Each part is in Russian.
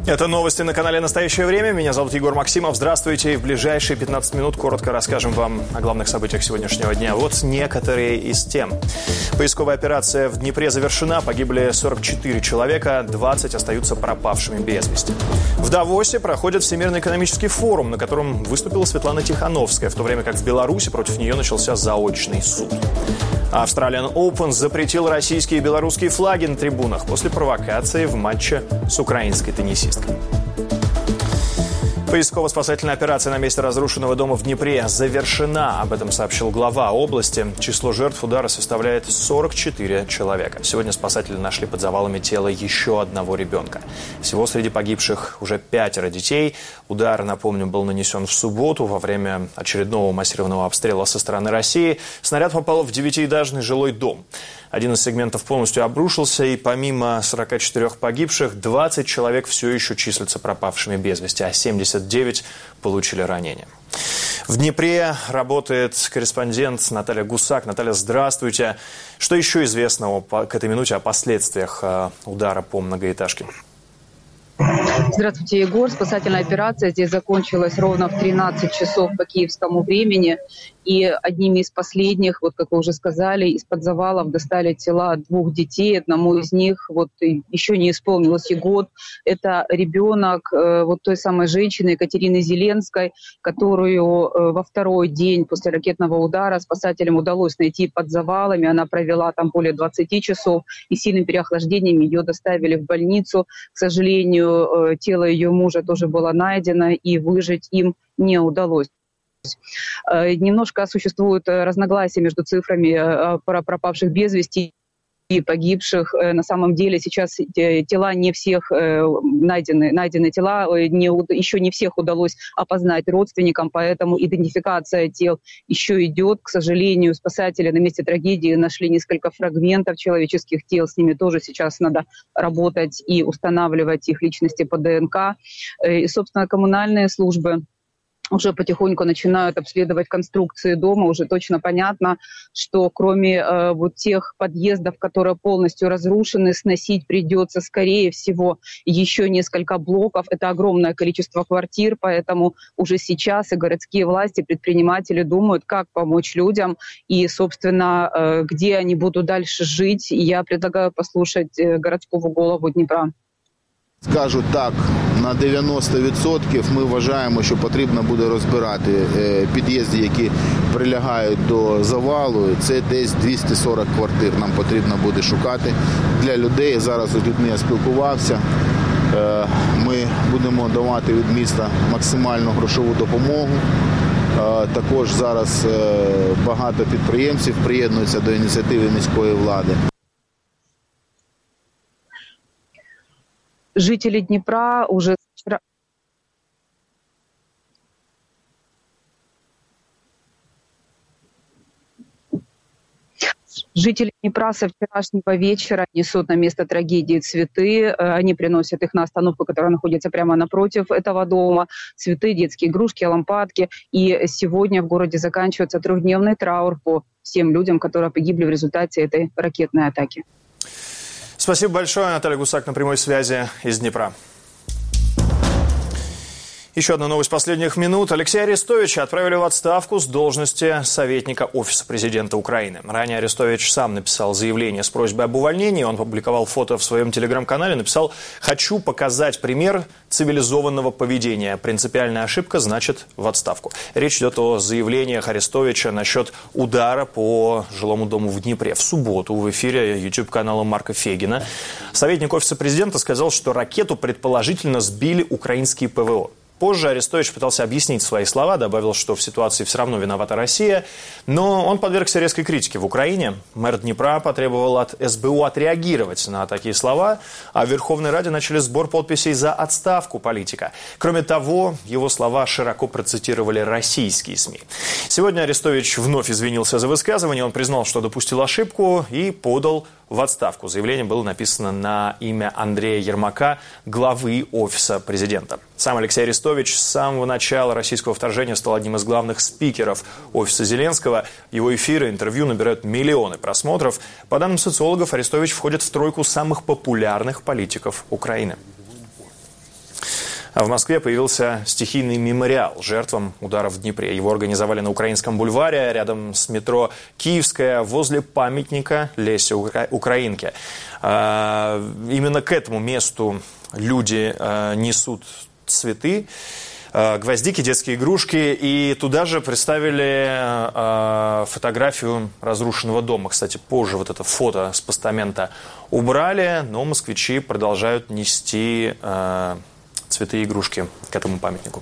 Это новости на канале «Настоящее время». Меня зовут Егор Максимов. Здравствуйте. И в ближайшие 15 минут коротко расскажем вам о главных событиях сегодняшнего дня. Вот некоторые из тем. Поисковая операция в Днепре завершена. Погибли 44 человека, 20 остаются пропавшими без вести. В Давосе проходит Всемирный экономический форум, на котором выступила Светлана Тихановская, в то время как в Беларуси против нее начался заочный суд. Australian Open запретил российские и белорусские флаги на трибунах после провокации в матче с украинской теннисисткой. Поисково-спасательная операция на месте разрушенного дома в Днепре завершена. Об этом сообщил глава области. Число жертв удара составляет 44 человека. Сегодня спасатели нашли под завалами тело еще одного ребенка. Всего среди погибших уже 5 детей. Удар, напомню, был нанесен в субботу во время очередного массированного обстрела со стороны России. Снаряд попал в 9-этажный жилой дом. Один из сегментов полностью обрушился, и помимо 44 погибших, 20 человек все еще числятся пропавшими без вести, а 79 получили ранения. В Днепре работает корреспондент Наталья Гусак. Наталья, здравствуйте. Что еще известного к этой минуте о последствиях удара по многоэтажке? Здравствуйте, Егор. Спасательная операция здесь закончилась ровно в 13 часов по киевскому времени. И одними из последних, вот как вы уже сказали, из-под завалов достали тела 2 детей. Одному из них еще не исполнилось и год. Это ребенок той самой женщины Екатерины Зеленской, которую во второй день после ракетного удара спасателям удалось найти под завалами. Она провела там более 20 часов, и сильным переохлаждением ее доставили в больницу. К сожалению, тело ее мужа тоже было найдено, и выжить им не удалось. Немножко существуют разногласия между цифрами пропавших без вести и погибших. На самом деле сейчас тела не всех найдены тела, еще не всех удалось опознать родственникам, поэтому идентификация тел еще идет. К сожалению, спасатели на месте трагедии нашли несколько фрагментов человеческих тел, с ними тоже сейчас надо работать и устанавливать их личности по ДНК. И, собственно, коммунальные службы уже потихоньку начинают обследовать конструкции дома. Уже точно понятно, что кроме тех подъездов, которые полностью разрушены, сносить придется, скорее всего, еще несколько блоков. Это огромное количество квартир, поэтому уже сейчас и городские власти, предприниматели думают, как помочь людям и, собственно, где они будут дальше жить. І я предлагаю послушать городского голову Дніпра. Скажу так, на 90% ми вважаємо, що потрібно буде розбирати під'їзди, які прилягають до завалу. Це десь 240 квартир нам потрібно буде шукати для людей. Зараз з людьми я спілкувався. Ми будемо давати від міста максимальну грошову допомогу. Також зараз багато підприємців приєднуються до ініціативи міської влади. Жители Днепра уже Жители Днепра со вчерашнего вечера несут на место трагедии цветы. Они приносят их на остановку, которая находится прямо напротив этого дома. Цветы, детские игрушки, лампадки. И сегодня в городе заканчивается 3-дневный траур по всем людям, которые погибли в результате этой ракетной атаки. Спасибо большое, Наталья Гусак, на прямой связи из Днепра. Еще одна новость последних минут. Алексея Арестовича отправили в отставку с должности советника Офиса президента Украины. Ранее Арестович сам написал заявление с просьбой об увольнении. Он публиковал фото в своем телеграм-канале, написал: «Хочу показать пример цивилизованного поведения. Принципиальная ошибка, значит, в отставку». Речь идет о заявлениях Арестовича насчет удара по жилому дому в Днепре. В субботу в эфире YouTube-канала Марка Фегина советник Офиса президента сказал, что ракету предположительно сбили украинские ПВО. Позже Арестович пытался объяснить свои слова, добавил, что в ситуации все равно виновата Россия, но он подвергся резкой критике в Украине. Мэр Днепра потребовал от СБУ отреагировать на такие слова, а в Верховной Раде начали сбор подписей за отставку политика. Кроме того, его слова широко процитировали российские СМИ. Сегодня Арестович вновь извинился за высказывание, он признал, что допустил ошибку и подал в отставку. Заявление было написано на имя Андрея Ермака, главы Офиса президента. Сам Алексей Арестович с самого начала российского вторжения стал одним из главных спикеров Офиса Зеленского. Его эфиры, интервью набирают миллионы просмотров. По данным социологов, Арестович входит в тройку самых популярных политиков Украины. А в Москве появился стихийный мемориал жертвам ударов в Днепре. Его организовали на Украинском бульваре, рядом с метро Киевская, возле памятника Лесе Украинке. Именно к этому месту люди несут цветы, гвоздики, детские игрушки. И туда же представили фотографию разрушенного дома. Кстати, позже вот это фото с постамента убрали, но москвичи продолжают нести цветы и игрушки к этому памятнику.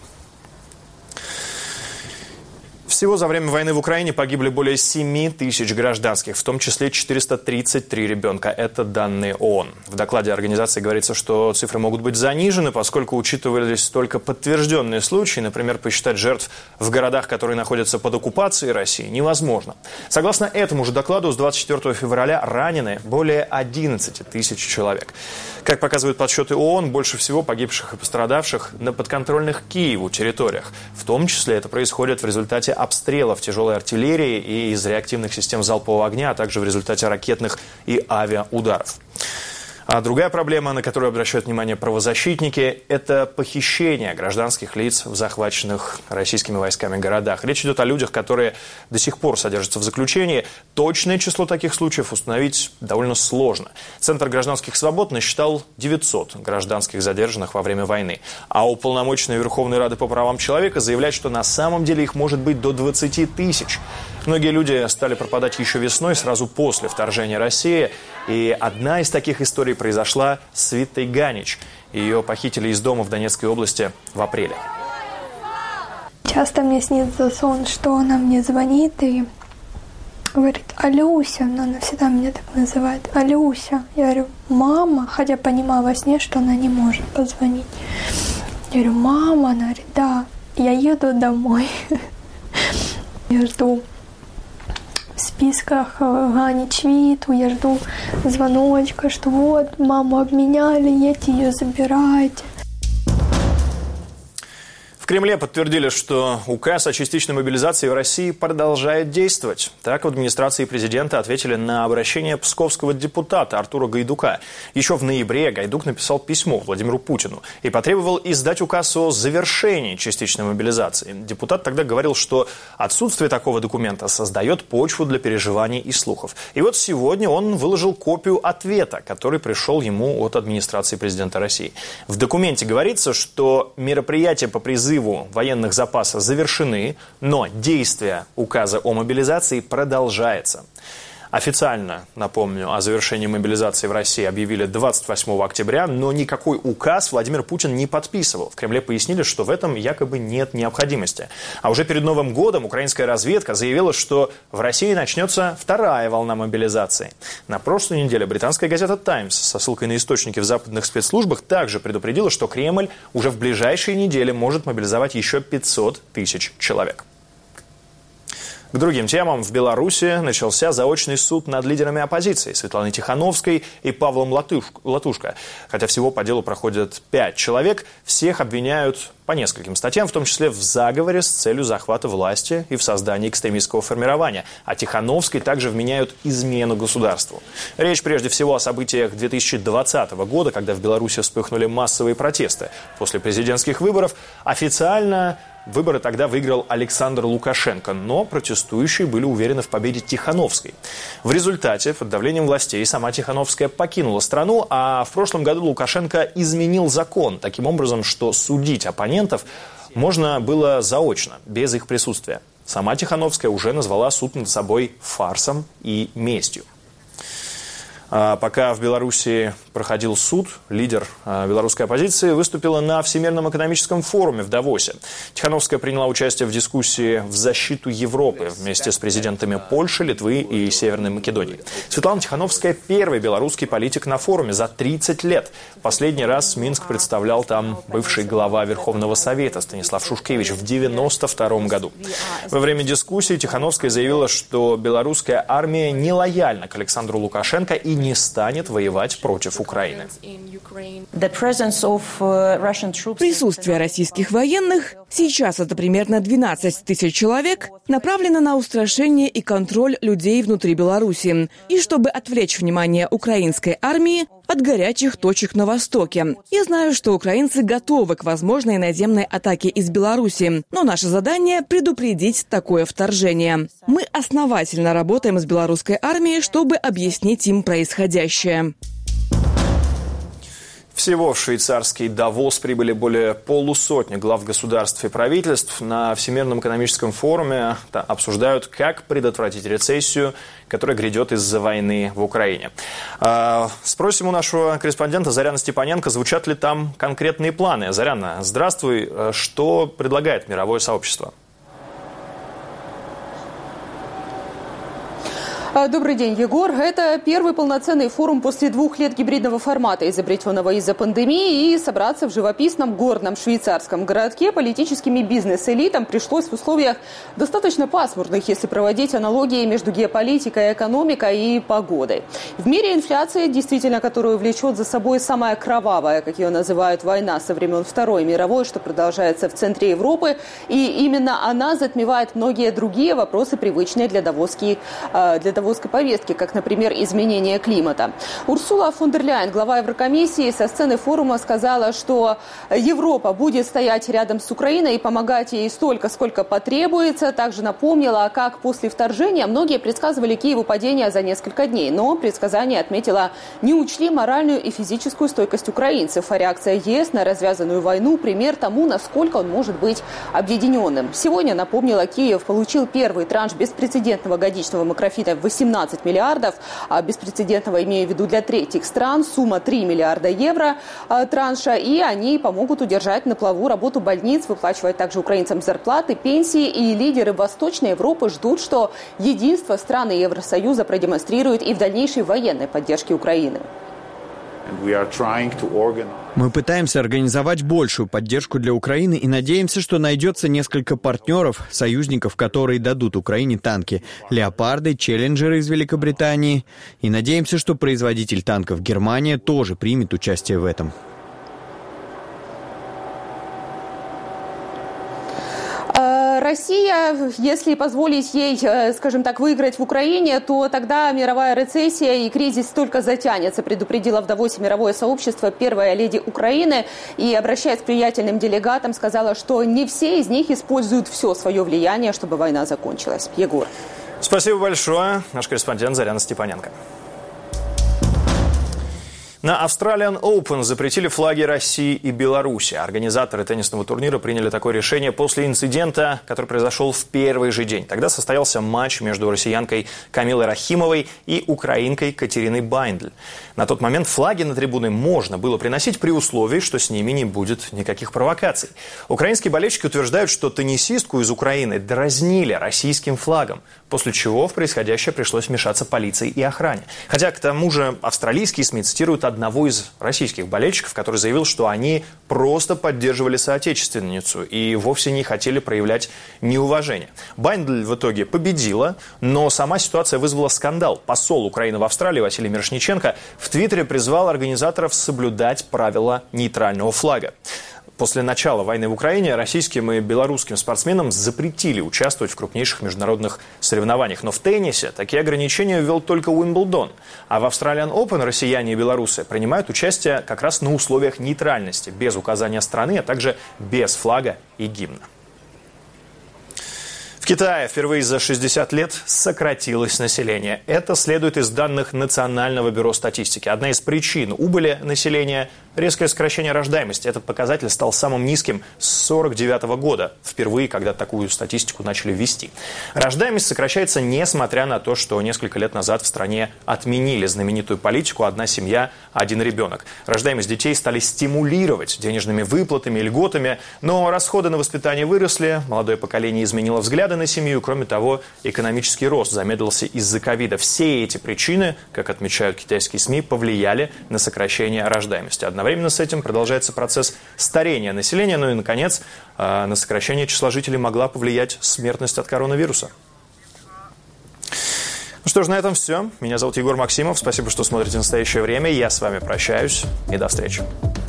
Всего за время войны в Украине погибли более 7 тысяч гражданских, в том числе 433 ребенка. Это данные ООН. В докладе организации говорится, что цифры могут быть занижены, поскольку учитывались только подтвержденные случаи. Например, посчитать жертв в городах, которые находятся под оккупацией России, невозможно. Согласно этому же докладу, с 24 февраля ранены более 11 тысяч человек. Как показывают подсчеты ООН, больше всего погибших и пострадавших на подконтрольных Киеву территориях. В том числе это происходит в результате обстрелов тяжелой артиллерии и из реактивных систем залпового огня, а также в результате ракетных и авиаударов. А другая проблема, на которую обращают внимание правозащитники, это похищение гражданских лиц в захваченных российскими войсками городах. Речь идет о людях, которые до сих пор содержатся в заключении. Точное число таких случаев установить довольно сложно. Центр гражданских свобод насчитал 900 гражданских задержанных во время войны. А уполномоченный Верховной Рады по правам человека заявляет, что на самом деле их может быть до 20 тысяч. Многие люди стали пропадать еще весной, сразу после вторжения России. И одна из таких историй произошла с Витой Ганич. Ее похитили из дома в Донецкой области в апреле. Часто мне снится сон, что она мне звонит и говорит: «Алюся», но она всегда меня так называет, «Алюся». Я говорю: «Мама», хотя понимаю во сне, что она не может позвонить. Я говорю: «Мама», она говорит: «Да». Я еду домой. Я жду в списках Ганич Виту, я жду звоночка, что вот, маму обменяли, едьте ее забирайте. В Кремле подтвердили, что указ о частичной мобилизации в России продолжает действовать. Так в администрации президента ответили на обращение псковского депутата Артура Гайдука. Еще в ноябре Гайдук написал письмо Владимиру Путину и потребовал издать указ о завершении частичной мобилизации. Депутат тогда говорил, что отсутствие такого документа создает почву для переживаний и слухов. И вот сегодня он выложил копию ответа, который пришел ему от администрации президента России. В документе говорится, что мероприятия по призыву военных запасов завершены, но действие указа о мобилизации продолжается. Официально, напомню, о завершении мобилизации в России объявили 28 октября, но никакой указ Владимир Путин не подписывал. В Кремле пояснили, что в этом якобы нет необходимости. А уже перед Новым годом украинская разведка заявила, что в России начнется вторая волна мобилизации. На прошлой неделе британская газета «Таймс» со ссылкой на источники в западных спецслужбах также предупредила, что Кремль уже в ближайшие недели может мобилизовать еще 500 тысяч человек. К другим темам. В Беларуси начался заочный суд над лидерами оппозиции Светланой Тихановской и Павлом Латушко. Хотя всего по делу проходят 5 человек, всех обвиняют по нескольким статьям, в том числе в заговоре с целью захвата власти и в создании экстремистского формирования. А Тихановской также вменяют измену государству. Речь прежде всего о событиях 2020 года, когда в Беларуси вспыхнули массовые протесты. После президентских выборов официально выборы тогда выиграл Александр Лукашенко, но протестующие были уверены в победе Тихановской. В результате, под давлением властей, сама Тихановская покинула страну, а в прошлом году Лукашенко изменил закон таким образом, что судить оппонентов можно было заочно, без их присутствия. Сама Тихановская уже назвала суд над собой фарсом и местью. Пока в Беларуси проходил суд, лидер белорусской оппозиции выступила на Всемирном экономическом форуме в Давосе. Тихановская приняла участие в дискуссии в защиту Европы вместе с президентами Польши, Литвы и Северной Македонии. Светлана Тихановская – первый белорусский политик на форуме за 30 лет. Последний раз Минск представлял там бывший глава Верховного Совета Станислав Шушкевич в 1992 году. Во время дискуссии Тихановская заявила, что белорусская армия не лояльна к Александру Лукашенко и не станет воевать против Украины. Присутствие российских военных, сейчас это примерно 12 тысяч человек, направлено на устрашение и контроль людей внутри Беларуси, и чтобы отвлечь внимание украинской армии от горячих точек на востоке. Я знаю, что украинцы готовы к возможной наземной атаке из Беларуси, но наше задание – предупредить такое вторжение. Мы основательно работаем с белорусской армией, чтобы объяснить им происходящее. Всего в швейцарский Давос прибыли более полусотни глав государств и правительств. На Всемирном экономическом форуме обсуждают, как предотвратить рецессию, которая грядет из-за войны в Украине. Спросим у нашего корреспондента Заряны Степаненко, звучат ли там конкретные планы. Заряна, здравствуй. Что предлагает мировое сообщество? Добрый день, Егор. Это первый полноценный форум после 2 лет гибридного формата, изобретенного из-за пандемии, и собраться в живописном горном швейцарском городке политическим и бизнес-элитам пришлось в условиях достаточно пасмурных, если проводить аналогии между геополитикой, экономикой и погодой. В мире инфляция, действительно, которую влечет за собой самая кровавая, как ее называют, война со времен Второй мировой, что продолжается в центре Европы, и именно она затмевает многие другие вопросы, привычные для давосской повестки, как, например, изменение климата. Урсула фон дер Ляйен, глава Еврокомиссии, со сцены форума сказала, что Европа будет стоять рядом с Украиной и помогать ей столько, сколько потребуется. Также напомнила, как после вторжения многие предсказывали Киеву падение за несколько дней. Но предсказание, отметила, не учли моральную и физическую стойкость украинцев. А реакция ЕС на развязанную войну – пример тому, насколько он может быть объединенным. Сегодня, напомнила, Киев получил первый транш беспрецедентного годичного макрофита в 18 миллиардов, беспрецедентного имею в виду для третьих стран, сумма 3 миллиарда евро транша, и они помогут удержать на плаву работу больниц, выплачивать также украинцам зарплаты, пенсии, и лидеры Восточной Европы ждут, что единство страны Евросоюза продемонстрирует и в дальнейшей военной поддержке Украины. Мы пытаемся организовать большую поддержку для Украины и надеемся, что найдется несколько партнеров, союзников, которые дадут Украине танки, леопарды, челленджеры из Великобритании. И надеемся, что производитель танков Германия тоже примет участие в этом. Россия, если позволить ей, скажем так, выиграть в Украине, то тогда мировая рецессия и кризис только затянется, предупредила в Давосе мировое сообщество первая леди Украины. И, обращаясь к влиятельным делегатам, сказала, что не все из них используют все свое влияние, чтобы война закончилась. Егор. Спасибо большое. Наш корреспондент Заряна Степаненко. На Australian Open запретили флаги России и Беларуси. Организаторы теннисного турнира приняли такое решение после инцидента, который произошел в первый же день. Тогда состоялся матч между россиянкой Камилой Рахимовой и украинкой Катериной Байндль. На тот момент флаги на трибуны можно было приносить при условии, что с ними не будет никаких провокаций. Украинские болельщики утверждают, что теннисистку из Украины дразнили российским флагом, после чего в происходящее пришлось вмешаться полиции и охране. Хотя, к тому же, австралийские СМИ цитируют одного из российских болельщиков, который заявил, что они просто поддерживали соотечественницу и вовсе не хотели проявлять неуважение. Байндль в итоге победила, но сама ситуация вызвала скандал. Посол Украины в Австралии Василий Мирошниченко в Твиттере призвал организаторов соблюдать правила нейтрального флага. После начала войны в Украине российским и белорусским спортсменам запретили участвовать в крупнейших международных соревнованиях. Но в теннисе такие ограничения ввел только Уимблдон. А в Australian Open россияне и белорусы принимают участие как раз на условиях нейтральности, без указания страны, а также без флага и гимна. В Китае впервые за 60 лет сократилось население. Это следует из данных Национального бюро статистики. Одна из причин убыли населения – резкое сокращение рождаемости. Этот показатель стал самым низким с 1949 года, впервые, когда такую статистику начали вести. Рождаемость сокращается, несмотря на то, что несколько лет назад в стране отменили знаменитую политику «одна семья, один ребенок». Рождаемость детей стали стимулировать денежными выплатами и льготами, но расходы на воспитание выросли, молодое поколение изменило взгляды на семью. Кроме того, экономический рост замедлился из-за ковида. Все эти причины, как отмечают китайские СМИ, повлияли на сокращение рождаемости. Одновременно с этим продолжается процесс старения населения. Ну и, наконец, на сокращение числа жителей могла повлиять смертность от коронавируса. Ну что ж, на этом все. Меня зовут Егор Максимов. Спасибо, что смотрите «Настоящее время». Я с вами прощаюсь и до встречи.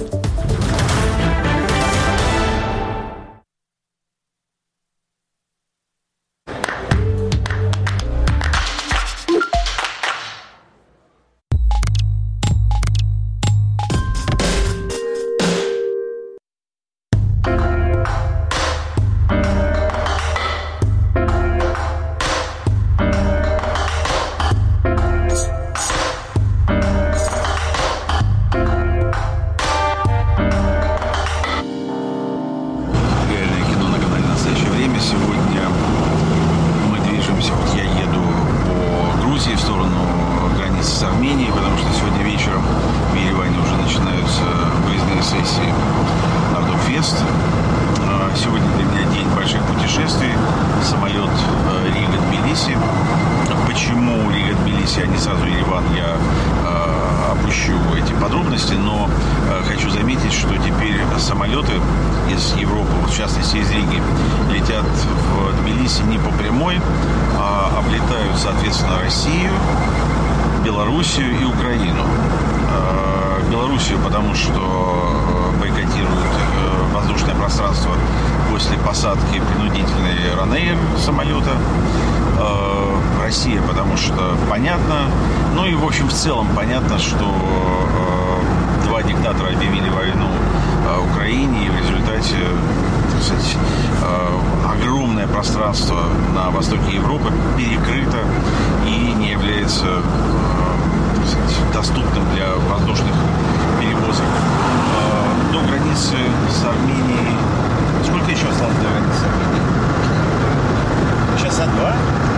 Сегодня для меня день больших путешествий. Самолет Рига-Тбилиси. Почему Рига-Тбилиси, а не сразу Ереван, я опущу эти подробности, но хочу заметить, что теперь самолеты из Европы, в частности из Риги, летят в Тбилиси не по прямой, а облетают, соответственно, Россию, Белоруссию и Украину. Белоруссию, потому что бойкотируют воздушное пространство после посадки принудительной Ryanair самолета. Россия, потому что понятно. Ну и, в общем, в целом понятно, что два диктатора объявили войну Украине, и в результате, так сказать, огромное пространство на востоке Европы перекрыто и не является, так сказать, доступным для воздушных перевозок. До границы с Арменией. Сколько еще осталось до границы с Арменией? Часа два?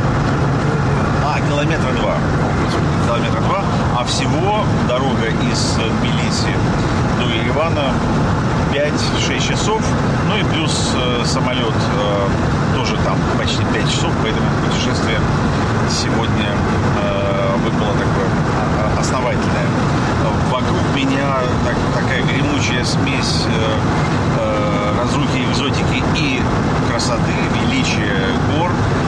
Километра два. Километра два. А всего дорога из Тбилиси до Еревана 5-6 часов. Ну и плюс самолет тоже там почти 5 часов. Поэтому путешествие сегодня выпало такое основательное. Вокруг меня такая гремучая смесь разрухи, экзотики и красоты, величия гор.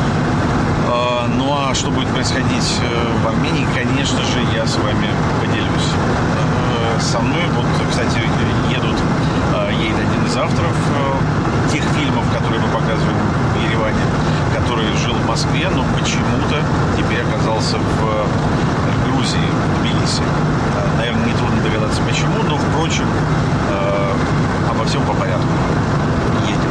Ну а что будет происходить в Армении, конечно же, я с вами поделюсь. Со мной, вот, кстати, едет один из авторов тех фильмов, которые мы показываем в Ереване, который жил в Москве, но почему-то теперь оказался в Грузии, в Тбилиси. Наверное, нетрудно догадаться почему, но, впрочем, обо всем по порядку. Едем.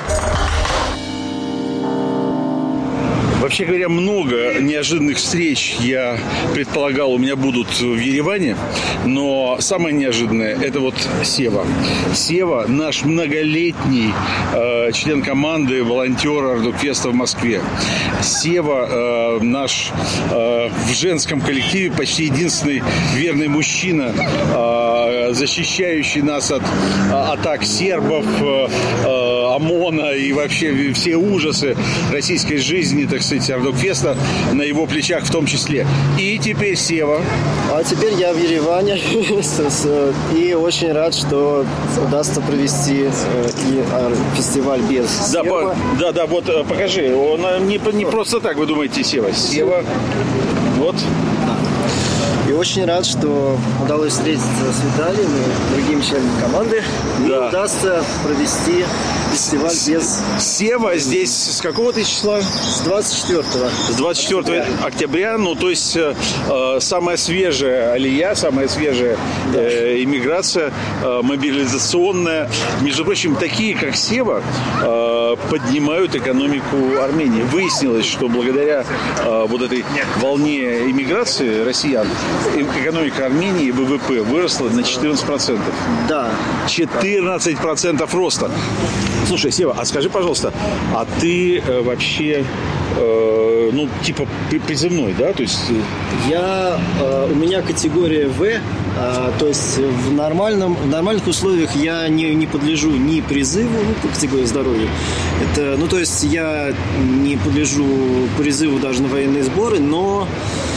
Вообще говоря, много неожиданных встреч я предполагал у меня будут в Ереване, но самое неожиданное – это вот Сева. Сева – наш многолетний член команды, волонтер Ардукфеста в Москве. Сева – наш в женском коллективе почти единственный верный мужчина, защищающий нас от атак сербов, ОМОНа и вообще все ужасы российской жизни, так сказать, Ардукфеста на его плечах в том числе. И теперь Сева. А теперь я в Ереване и очень рад, что удастся провести и фестиваль без Сева. Да, вот покажи. Он не просто так, вы думаете, Сева. Сева. Вот. И очень рад, что удалось встретиться с Виталием и другими членами команды. Да. И удастся провести фестиваль без... Сева здесь с какого ты числа? С 24-го. С 24 октября. Ну, то есть самая свежая алия, самая свежая иммиграция, мобилизационная. Между прочим, такие, как Сева, поднимают экономику Армении. Выяснилось, что благодаря вот этой волне иммиграции россиян экономика Армении и ВВП выросла на 14%. Да. 14% роста. Слушай, Сева, а скажи, пожалуйста, а ты вообще, типа призывной, да? То есть... У меня категория В, то есть в нормальных условиях я не подлежу ни призыву, по категории здоровья. Это, то есть я не подлежу призыву даже на военные сборы, но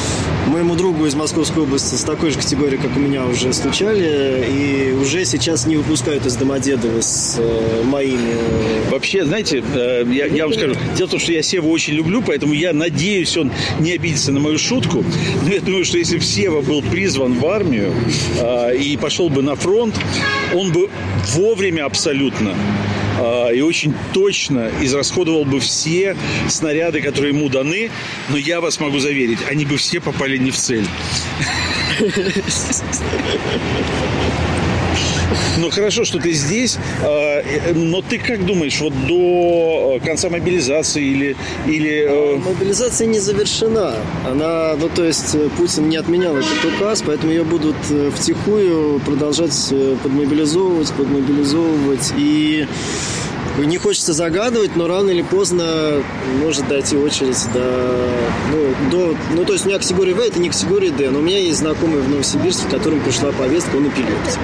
моему другу из Московской области с такой же категорией, как у меня, уже стучали, и уже сейчас не выпускают из Домодедово с моими. Вообще, знаете, я вам скажу, дело в том, что я Севу очень люблю, поэтому я надеюсь, он не обидится на мою шутку, но я думаю, что если бы Сева был призван в армию и пошел бы на фронт, он бы вовремя абсолютно и очень точно израсходовал бы все снаряды, которые ему даны, но я вас могу заверить, они бы все попали не в цель. Ну, хорошо, что ты здесь, но ты как думаешь, вот до конца мобилизации или... Мобилизация не завершена. Она, ну, то есть Путин не отменял этот указ, поэтому ее будут втихую продолжать подмобилизовывать. И не хочется загадывать, но рано или поздно может дойти очередь то есть у меня категория В, это не категория Д, но у меня есть знакомый в Новосибирске, которому пришла повестка, он эпилепсик.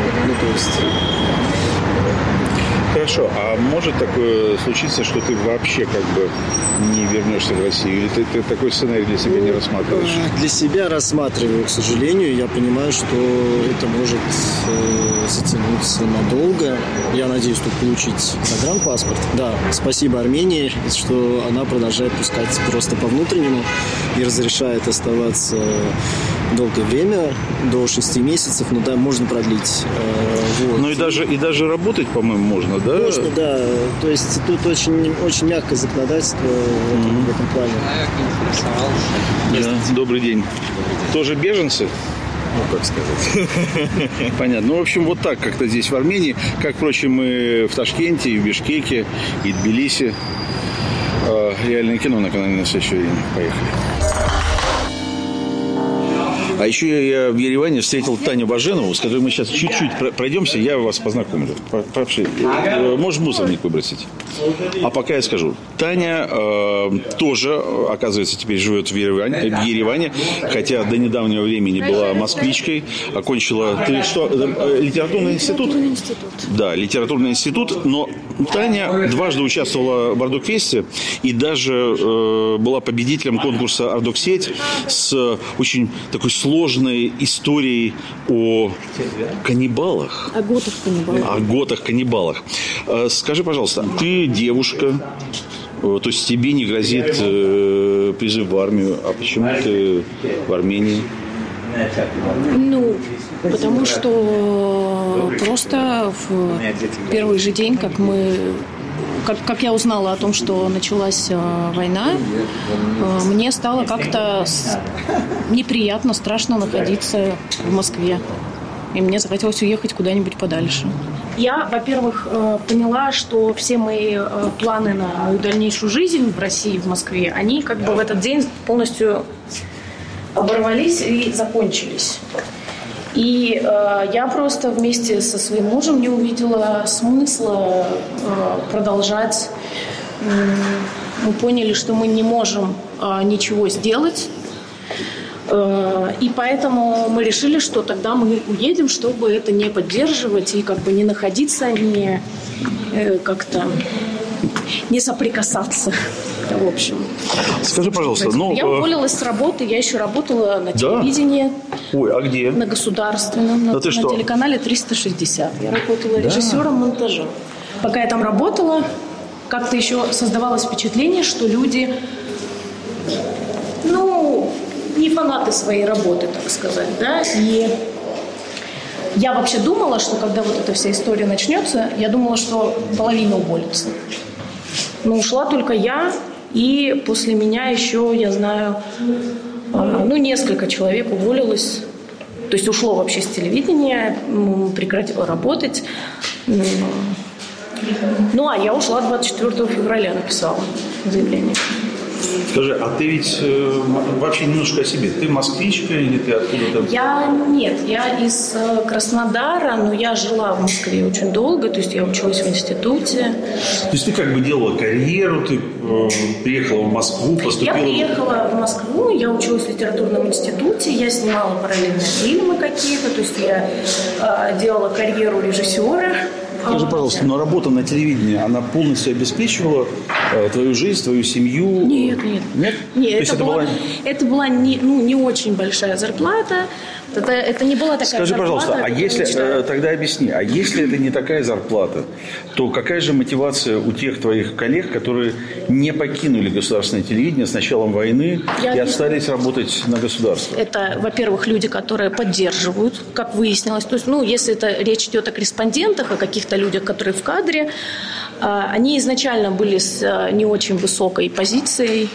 Хорошо, а может такое случиться, что ты вообще как бы не вернешься в Россию? Или ты такой сценарий для себя не рассматриваешь? Для себя рассматриваю, к сожалению. Я понимаю, что это может затянуться надолго. Я надеюсь тут получить загранпаспорт. Да, спасибо Армении, что она продолжает пускать просто по внутреннему и разрешает оставаться долгое время, до 6 месяцев, но да, можно продлить. Вот. Ну и даже работать, по-моему, можно, да? Можно, да. То есть тут очень, очень мягкое законодательство в этом плане. Да. Добрый день. Тоже беженцы? Ну, как сказать. Понятно. Ну, в общем, вот так как-то здесь в Армении, как, впрочем, и в Ташкенте, и в Бишкеке, и в Тбилиси. Реальное кино на канале «На следующее время». Поехали. А еще я в Ереване встретил Таню Баженову, с которой мы сейчас чуть-чуть пройдемся, я вас познакомлю. Пошли. Можешь мусорник выбросить. А пока я скажу. Таня тоже, оказывается, теперь живет в Ереване, хотя до недавнего времени была москвичкой, окончила... Ты что, литературный институт? Литературный институт. Да, литературный институт, но Таня дважды участвовала в Ардокфесте и даже была победителем конкурса «Ардоксеть» с очень такой сложной историей о каннибалах. О готах-каннибалах. О готах-каннибалах. Скажи, пожалуйста, ты девушка, то есть тебе не грозит призыв в армию, а почему ты в Армении? Ну, потому что просто в первый же день, как я узнала о том, что началась война, мне стало как-то неприятно, страшно находиться в Москве. И мне захотелось уехать куда-нибудь подальше. Я, во-первых, поняла, что все мои планы на мою дальнейшую жизнь в России, в Москве, они как бы в этот день полностью оборвались и закончились. И я просто вместе со своим мужем не увидела смысла продолжать. Мы поняли, что мы не можем ничего сделать. И поэтому мы решили, что тогда мы уедем, чтобы это не поддерживать и как бы не находиться, не как-то не соприкасаться. В общем. Скажи, пожалуйста, я уволилась с работы, я еще работала на телевидении. Ой, а где? На государственном, на телеканале 360. Я работала режиссером, монтажом. Пока я там работала, как-то еще создавалось впечатление, что люди, не фанаты своей работы, так сказать, да, и я вообще думала, что когда вот эта вся история начнется, я думала, что половина уволится. Но ушла только я, и после меня еще, я знаю, несколько человек уволилось. То есть ушло вообще с телевидения, прекратило работать. А я ушла 24 февраля, написала заявление. Скажи, а ты ведь вообще немножко о себе. Ты москвичка или ты откуда-то? Нет, я из Краснодара, но я жила в Москве очень долго, то есть я училась в институте. То есть ты как бы делала карьеру, ты приехала в Москву, поступила... Я приехала в Москву, я училась в литературном институте, я снимала параллельно фильмы какие-то, то есть я делала карьеру режиссера. Скажи, пожалуйста, но работа на телевидении, она полностью обеспечивала твою жизнь, твою семью? Нет. Нет, это была не очень большая зарплата. Это не была такая Скажи, зарплата. Скажи, пожалуйста, а если, тогда объясни, а если это не такая зарплата, то какая же мотивация у тех твоих коллег, которые не покинули государственное телевидение с началом войны и остались работать на государство? Это, во-первых, люди, которые поддерживают, как выяснилось. То есть, если это речь идет о корреспондентах, о каких-то людях, которые в кадре, они изначально были с не очень высокой позицией.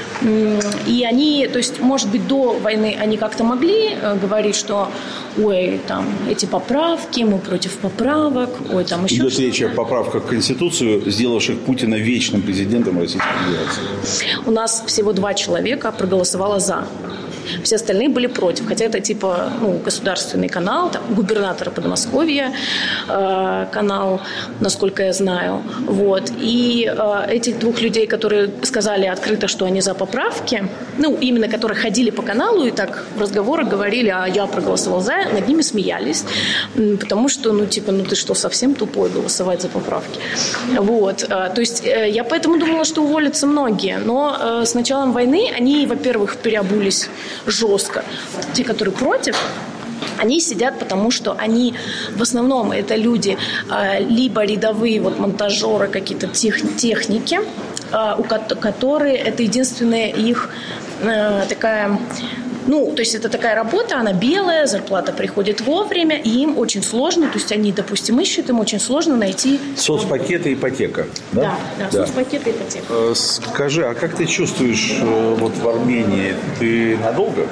И они, то есть, может быть, до войны они как-то могли говорить, что ой, там, эти поправки, мы против поправок, ой, там еще идет речь о поправках в Конституцию, сделавших Путина вечным президентом Российской Федерации. У нас всего 2 человека проголосовало «за». Все остальные были против. Хотя это типа государственный канал, там, губернатора Подмосковья канал, насколько я знаю. Вот. И этих 2 людей, которые сказали открыто, что они за поправки, именно которые ходили по каналу и так в разговорах говорили, а я проголосовал за, над ними смеялись. Потому что, ты что, совсем тупой голосовать за поправки? Вот. То есть я поэтому думала, что уволятся многие. Но с началом войны они, во-первых, переобулись жестко. Те, которые против, они сидят, потому что они в основном это люди либо рядовые монтажеры, какие-то техники, у которые это единственная их такая... то есть это такая работа, она белая, зарплата приходит вовремя, и им очень сложно, то есть они, допустим, ищут, им очень сложно найти... Соцпакет и ипотека, да? Да, соцпакет и ипотека. Скажи, а как ты чувствуешь в Армении? Ты надолго?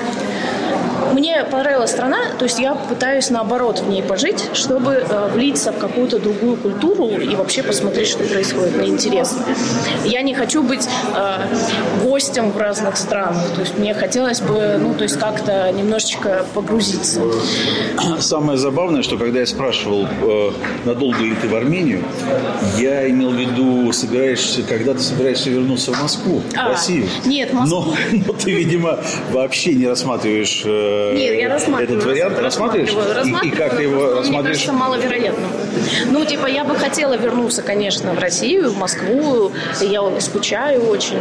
Мне понравилась страна, то есть я пытаюсь наоборот в ней пожить, чтобы влиться в какую-то другую культуру и вообще посмотреть, что происходит. Мне интересно. Я не хочу быть гостем в разных странах, то есть мне хотелось бы, как-то немножечко погрузиться. Самое забавное, что когда я спрашивал, надолго ли ты в Армению, я имел в виду, когда ты собираешься вернуться в Москву, в Россию. Нет, Москву. Но ты, видимо, вообще не рассматриваешь... Нет, я рассматриваю. Этот вариант рассматриваешь? И как ты его рассматриваешь? Мне кажется, маловероятно. Я бы хотела вернуться, конечно, в Россию, в Москву. Я скучаю очень.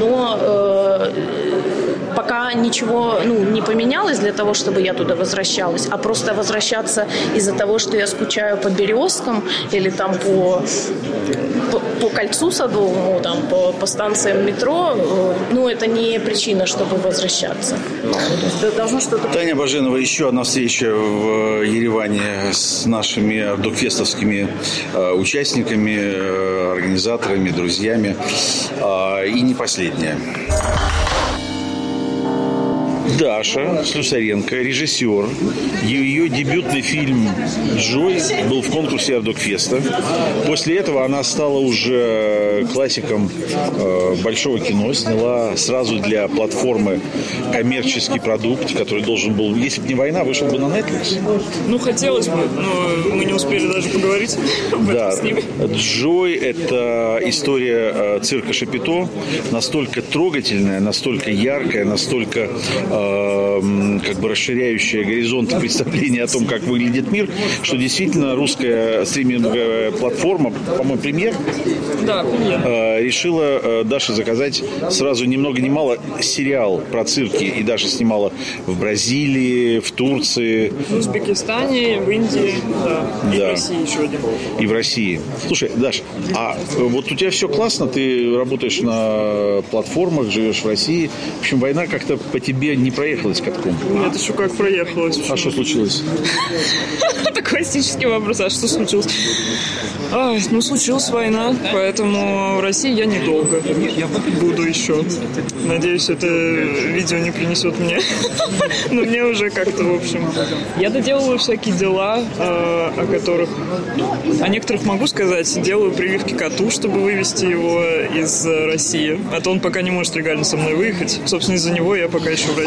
Но пока ничего не поменялось для того, чтобы я туда возвращалась. А просто возвращаться из-за того, что я скучаю по Березкам или там по Кольцу Садовому, там, по станциям метро, это не причина, чтобы возвращаться. Должно что-то... Таня Баженова, еще одна встреча в Ереване с нашими ардукфестовскими участниками, организаторами, друзьями. И не последняя. Даша Слюсаренко, режиссер. Ее дебютный фильм «Джой» был в конкурсе Ардукфеста. После этого она стала уже классиком большого кино. Сняла сразу для платформы коммерческий продукт, который должен был, если бы не война, вышел бы на Netflix. Хотелось бы, но мы не успели даже поговорить об этом с ним. «Джой» — это история цирка Шапито. Настолько трогательная, настолько яркая, настолько расширяющая горизонты представления о том, как выглядит мир, что действительно русская стриминговая платформа, по-моему, «Премьер», решила Даше заказать сразу ни много ни мало сериал про цирки. И Даша снимала в Бразилии, в Турции, в Узбекистане, в Индии, и в России еще один. И в России. Слушай, Даш, а вот у тебя все классно, ты работаешь на платформах, живешь в России. В общем, война как-то по тебе не проехалась катком. Нет, еще как проехалась. А что случилось? Это классический вопрос. А что случилось? Случилась война, поэтому в России я недолго буду еще. Надеюсь, это видео не принесет мне. Но мне уже как-то, в общем... Я доделываю всякие дела, о некоторых могу сказать. Делаю прививки коту, чтобы вывести его из России. А то он пока не может легально со мной выехать. Собственно, из-за него я пока еще в России.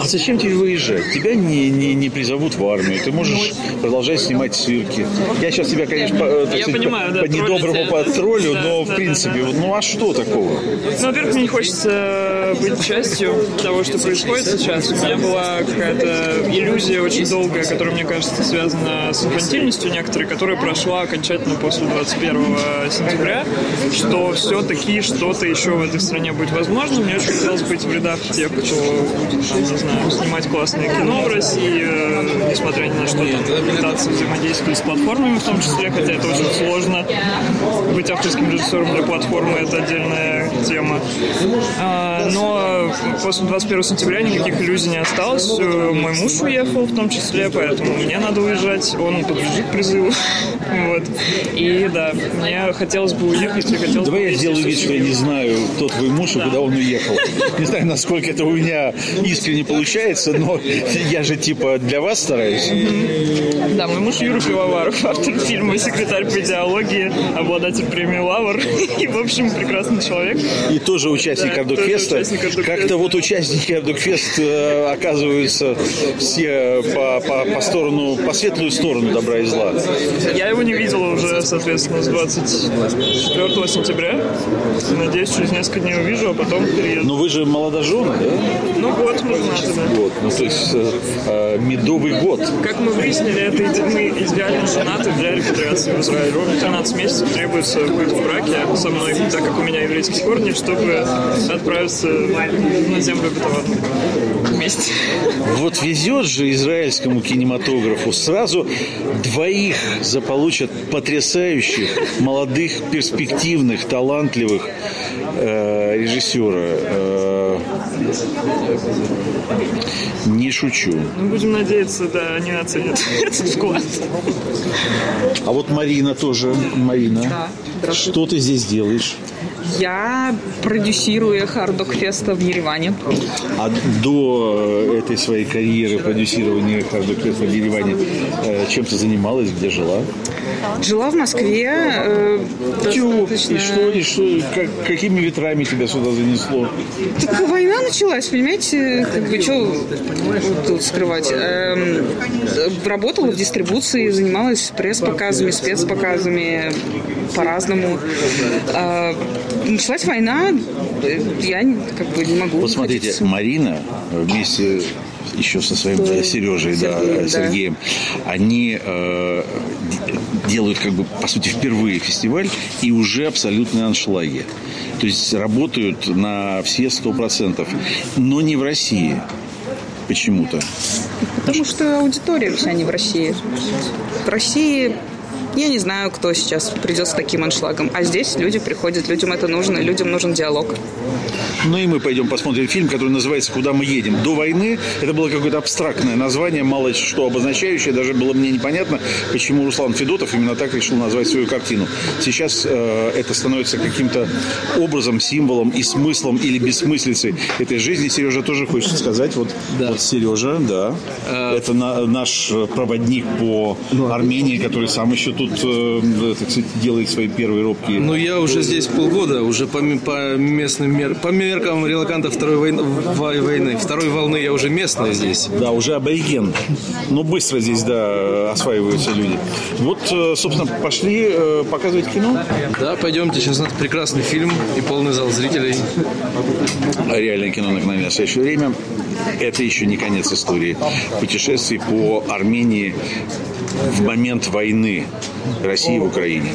А зачем тебе выезжать? Тебя не призовут в армию. Ты можешь продолжать снимать цирки. Я сейчас тебя, конечно, по недоброму потроллю, но в принципе, ну а что такого? Ну, во-первых, мне не хочется быть частью того, что происходит сейчас. У меня была какая-то иллюзия очень долгая, которая, мне кажется, связана с инфантильностью некоторой, которая прошла окончательно после 21 сентября, что все-таки что-то еще в этой стране будет возможно. Мне очень хотелось быть в рядах тех, кто будет, там, не знаю, снимать классное кино в России, несмотря ни на что, пытаться взаимодействовать с платформами в том числе, хотя это очень сложно. Быть авторским режиссером для платформы – это отдельная тема. Но после 21 сентября никаких иллюзий не осталось. Мой муж уехал в том числе, поэтому мне надо уезжать. Он подлежит призыву. Вот. И да, мне хотелось бы уехать. Давай я сделаю вид, что я не знаю, кто твой муж и куда он уехал. Не знаю, насколько это у меня искренне получается, но я же типа для вас стараюсь. Да, мой муж Юра Пивоваров, автор фильма «Секретарь по идеологии», обладатель премии «Лавр». И, в общем, прекрасный человек. И тоже участник Ардукфеста. Как-то вот участники Ардукфест оказываются все по светлую сторону добра и зла. Я его не видела уже, соответственно, с 24 сентября. Надеюсь, через несколько дней увижу, а потом перееду. Но вы же молодожены, да? Ну, год мы женаты, да. Год, ну то есть медовый год. Как мы выяснили, мы идеально женаты для репатриации в Израиль. Ровно 13 месяцев требуется быть в браке со мной, так как у меня еврейских корней, чтобы отправиться на землю обетованную вместе. Вот везет же израильскому кинематографу. Сразу двоих заполучат потрясающих, молодых, перспективных, талантливых режиссера. Не шучу. Ну, будем надеяться, да, они оценят этот вклад. А вот Марина тоже. Марина, да, что ты здесь делаешь? Я продюсирую «Эхо Ардукфеста» в Ереване. А до этой своей карьеры продюсирования «Эхо Ардукфеста» в Ереване чем ты занималась, где жила? Жила в Москве. И что? Какими ветрами тебя сюда занесло? Так война началась, понимаете? Как бы, что тут скрывать? Работала в дистрибуции, занималась пресс-показами, спецпоказами, по-разному. Началась война, я как бы не могу... Вот смотрите, Марина вместе еще со своим Сережей, Сергеем, они делают, как бы, по сути, впервые фестиваль и уже абсолютные аншлаги. То есть работают на все 100%, но не в России почему-то. Потому что аудитория вся не в России. В России... Я не знаю, кто сейчас придет с таким аншлагом. А здесь люди приходят, людям это нужно, людям нужен диалог. Ну и мы пойдем посмотрим фильм, который называется «Куда мы едем?». До войны это было какое-то абстрактное название, мало что обозначающее. Даже было мне непонятно, почему Руслан Федотов именно так решил назвать свою картину. Сейчас это становится каким-то образом, символом и смыслом или бессмыслицей этой жизни. Сережа тоже хочет сказать. Вот, да. Вот Сережа, да. Это наш проводник по Армении, который сам еще тут, так сказать, делает свои первые робкие. Ну, я уже здесь полгода, уже по местным по меркам релокантов второй войны. Второй волны я уже местный здесь. Да, уже абориген. Но быстро здесь, да, осваиваются люди. Вот, собственно, пошли показывать кино? Да, пойдемте. Сейчас у нас прекрасный фильм и полный зал зрителей. Реальное кино на канале «Настоящее время». Это еще не конец истории путешествий по Армении в момент войны России в Украине.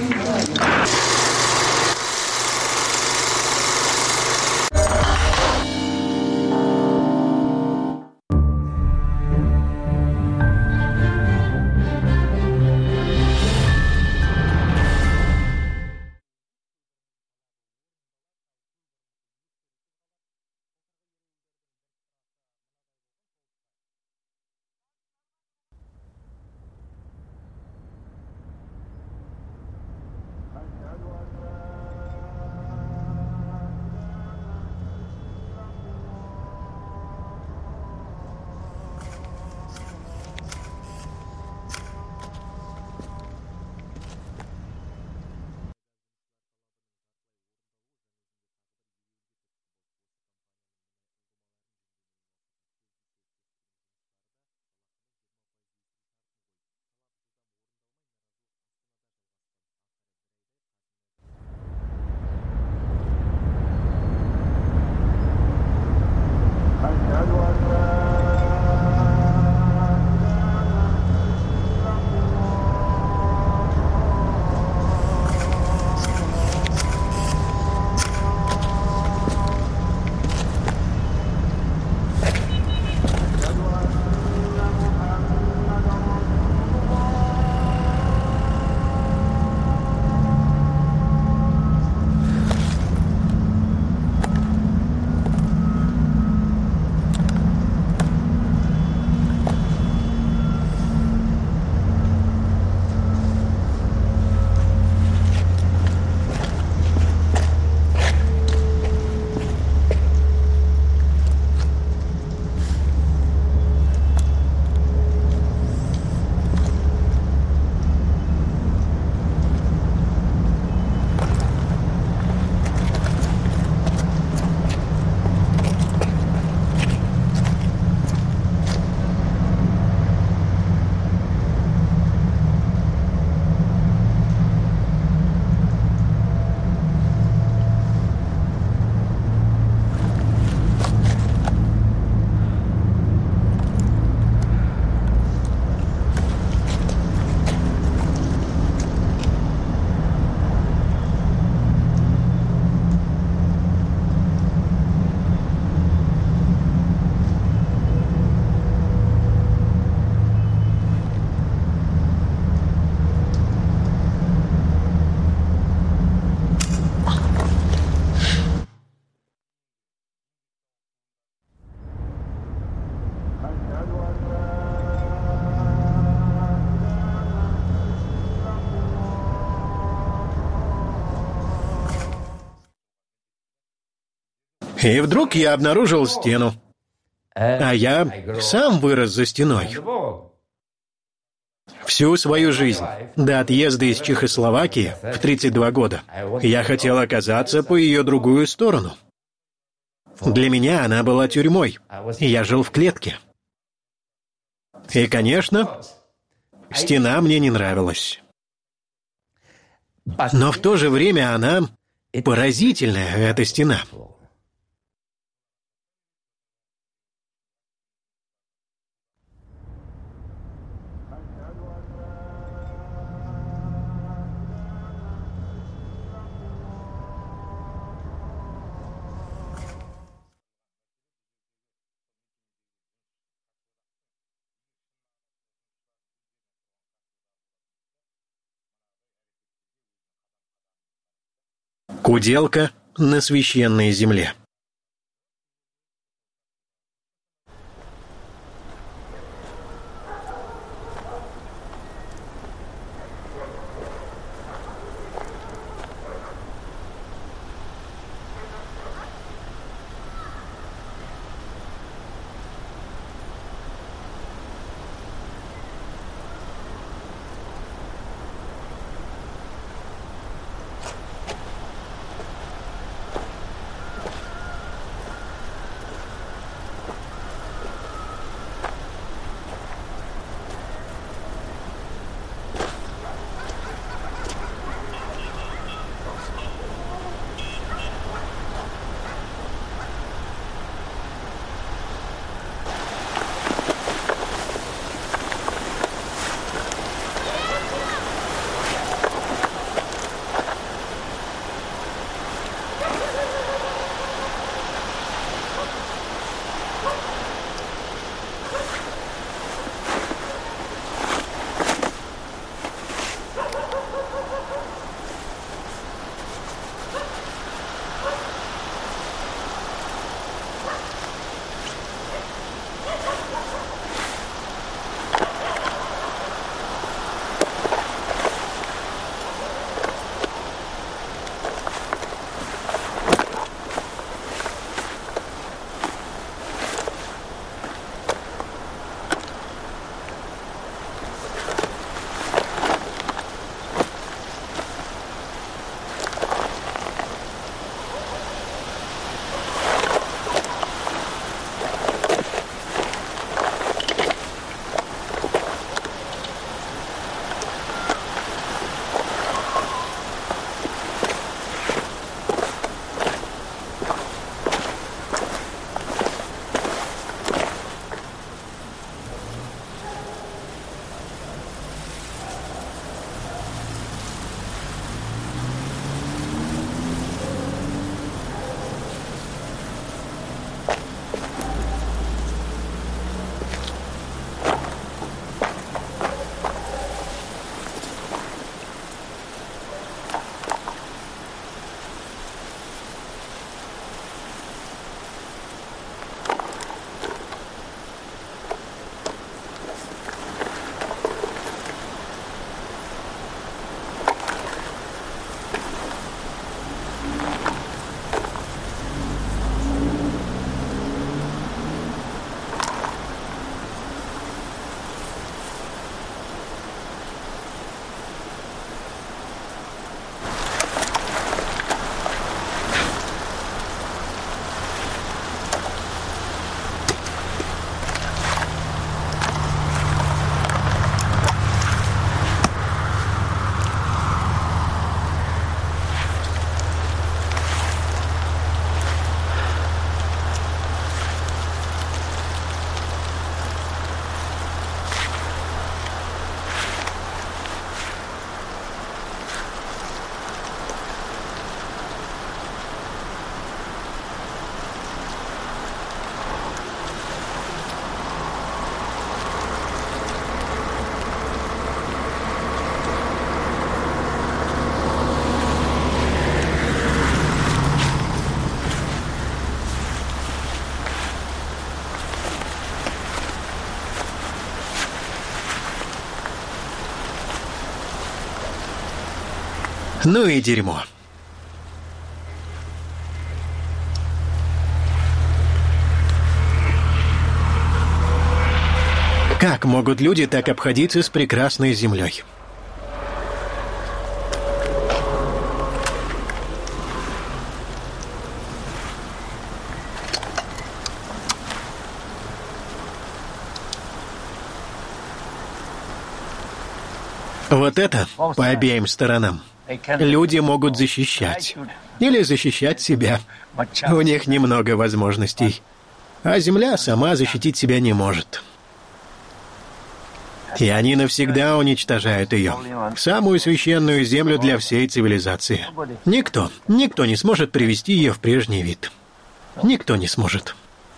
И вдруг я обнаружил стену. А я сам вырос за стеной. Всю свою жизнь, до отъезда из Чехословакии в 32 года, я хотел оказаться по ее другую сторону. Для меня она была тюрьмой, и я жил в клетке. И, конечно, стена мне не нравилась. Но в то же время она поразительная, эта стена. Куделка на священной земле. Ну и дерьмо. Как могут люди так обходиться с прекрасной землей? Вот это по обеим сторонам. Люди могут защищать. Или защищать себя. У них немного возможностей. А земля сама защитить себя не может. И они навсегда уничтожают ее. Самую священную землю для всей цивилизации. Никто не сможет привести ее в прежний вид. Никто не сможет.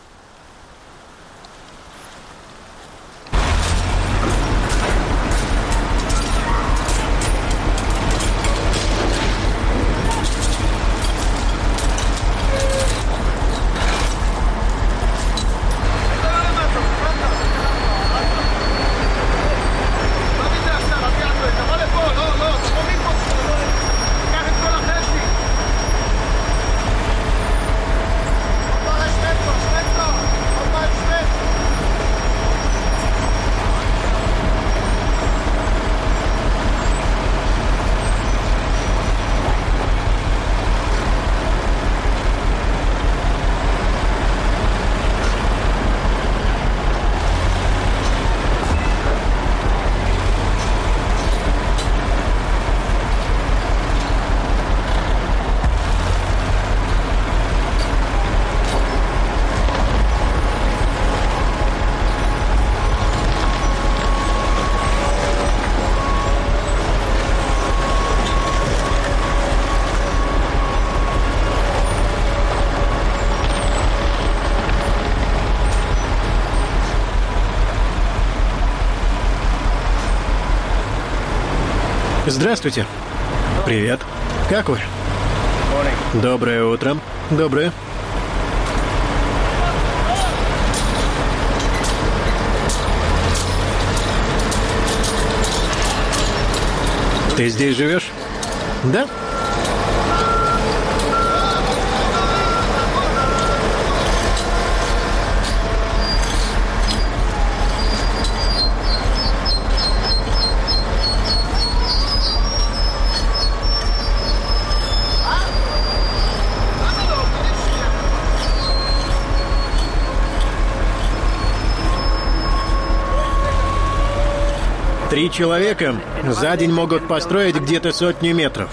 Здравствуйте. Привет. Как вы? Доброе утро. Доброе. Ты здесь живешь? Да? Три человека за день могут построить где-то 100 метров.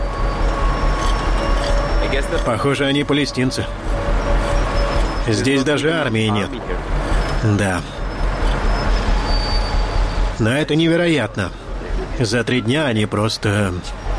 Похоже, они палестинцы. Здесь даже армии нет. Да. Но это невероятно. За 3 дня они просто